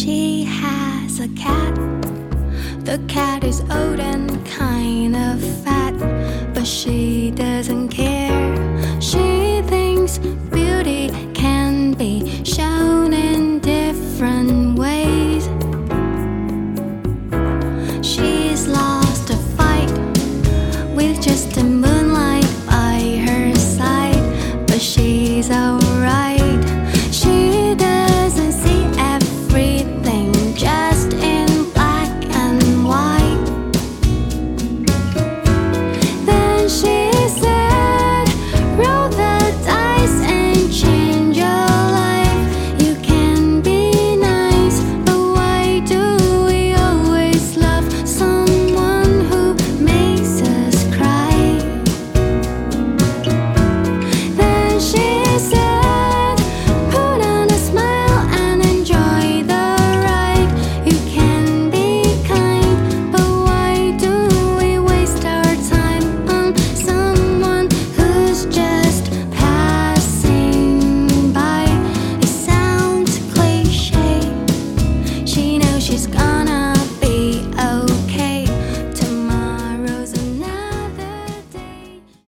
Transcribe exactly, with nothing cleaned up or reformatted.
She has a cat. The cat is old and kind of fat, but she doesn't care. She thinks